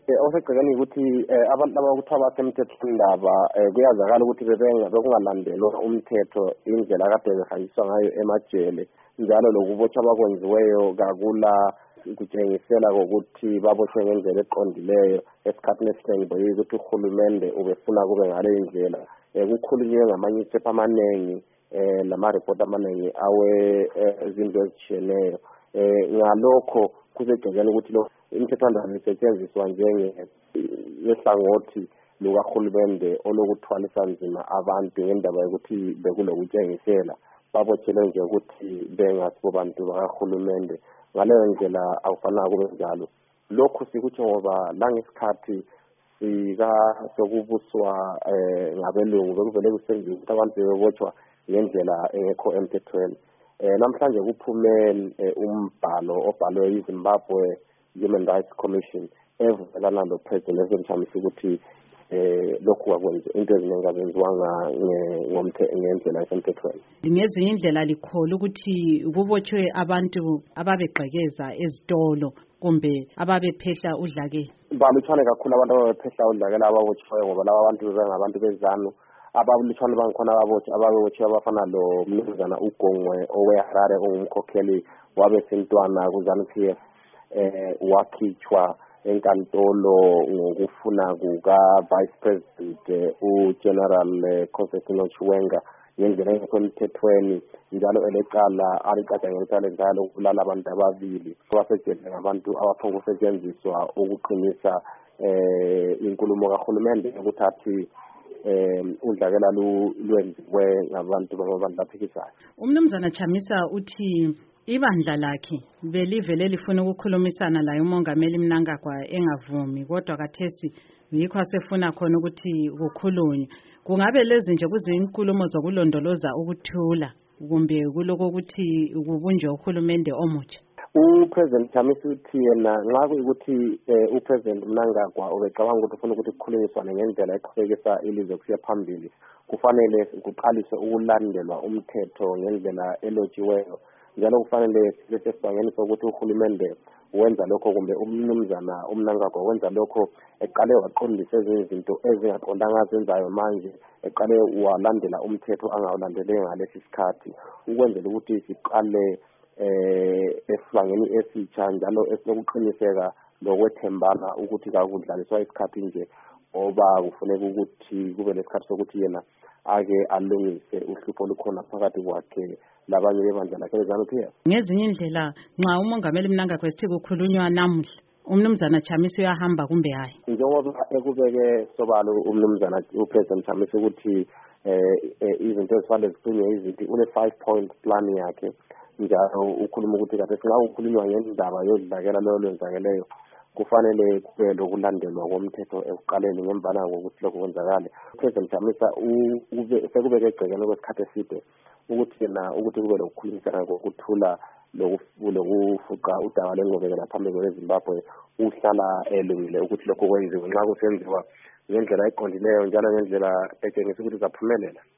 Osegcekeni ukuthi abantu abakuthi abasemthethwandaba kuyazakala ukuthi bekungalandelwa umthetho indlela kade behanjiswa ngayo emajele njalo lokubotshwa abakwenziweyo kakula kutshengisela ukuthi baboshwe ngendlela eqondileyo esikhathini esiningi boyika ukuthi uhulumende ubefuna kube ngale indlela kukhulunywe ngamanye iphepha amanengi lama-report amanengi izinto ezitshiyeneyo ngalokho kusegcekeni ukuthi lo imithethwandaba isetshenziswa njengehlangothi lukahulumende olokuthwalisa nzima abantu ngendaba yokuthi bekulokutshengisela babotshelwe nje ukuthi bengasibo bantu bakahulumende ngaleyo ndlela akufanele kube njalo. Lokhu sikutsho ngoba langesikhathi sokubuswa ngabelungu bekuvele kusenziwa ukuthi abantu bebotshwa ngendlela engekho emthethweni. Namhlanje kuphume umbhalo obhalwe yiZimbabwe Human Rights Commission evumelana noPresident Mthamisi ukuthi lokhu kwakwenza into eziningi azenziwanga ngendlela esemthethweni. Ngezinye indlela likhola ukuthi kubotshwe abantu ababegqekeza ezitolo kumbe ababephehla udlakela. Balutshwane kakhulu abantu ababephehla udlakela ababotshiweyo ngoba laba abantu bebengabantu bezanu abalutshwane bangikhona ababotshwe abafana lo mnumzana uGongwe oweHarare ongumkhokheli wabesintwana kuZANU-PF wakhitshwa enkantolo ngokufuna kuka-Vice President uGeneral Constantino Chiwenga ngendlela engekho emthethweni njalo elecala alicatshangela njalo ukubulala abantu ababili abasejele ngabantu abaphonga ukusetshenziswa ukuqinisa inkulumo kahulumende ukuthi athi udlakela lwenziwe ngabantu baphikisayo. Umnumzana Chamisa uthi ibandla lakhe belivele lifuna ukukhulumisana laye umongameli Mnangagwa engavumi kodwa kathesi yikho asefuna khona ukuthi kukhulunywe. Kungabe lezi nje kuzinkulumo zokulondoloza ukuthula kumbe kuloko ukuthi kubunjwe uhulumende omutsha? UPresident Chamisa uthi yena nxa kuyikuthi uPresident Mnangagwa ubecabanga ukuthi ufuna ukuthi kukhulunyiswane ngendlela eqhubekisa ilizwe kusiya phambili kufanele kuqaliswe ukulandelwa umthetho ngendlela elotshiweyo njalo kufanele sesibangeni sokuthi uhulumende wenza lokho kumbe umnumzana uMnangagwa wenza lokho eqale waqondisa ezinye izinto ezingaqondanga azenzayo manje eqale walandela umthetho angawulandele ngalesi sikhathi ukwenzela ukuthi siqale esibangeni esitsha njalo esilokuqiniseka lokwethembana ukuthi kakudlaliswa isikhathi nje ngoba kufuneka ukuthi kube lesikhathi sokuthi yena ake alungise uhlupho olukhona phakathi kwakhe labanye bebandla lakhe leZANU-PF. Ngezinye indlela nxa umongameli Mnangagwa esithi kukhulunywa namuhla umnumzana Chamisa uyahamba kumbe hayi? Njengoba ekubeke sobalo umnumzana uPresident Chamisa ukuthi izinto ezifanele ziqinwe izinto une 5-point plan yakhe njalo ukhuluma ukuthi kade singa ukukhulunywa ngendaba yodlakela lo lwenzakeleyo kufanele kube lokulandelwa komthetho ekuqaleni ngembala ngokuthi lokho kwenzakale. President Chamisa sekubeke egcekeni kwesikhathi eside ukuthi yena ukuthi kube lokukhulumisana ngokuthula lokufuqa udaba lengqubekela phambili kweZimbabwe uhlala elungile ukuthi lokho kwenziwe nxa kusenziwa ngendlela eqondileyo njalo ngendlela etshengisa ukuthi zaphumelela.